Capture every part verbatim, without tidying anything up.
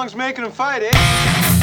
song's making them fight, eh?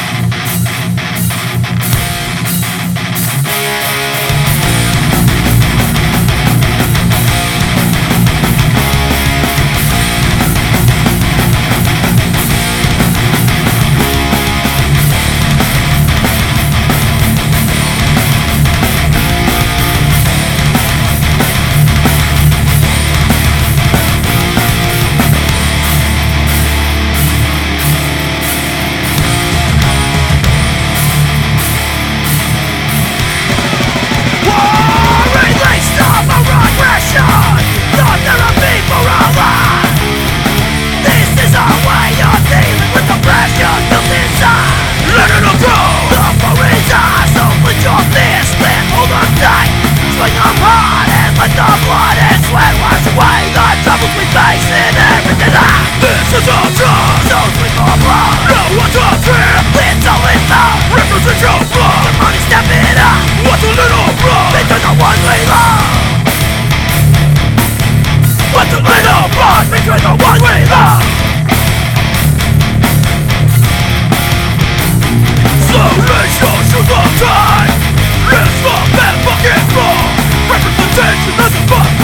This is all true, so sleep on blood. No one's on fear, it's all in love. Represent your blood, the money step it up. What's a little blood? They turn the one we love. What's a little blood? Between the one we love. Salvation should the time. It's the bad fucking wrong. Representation of the fuck.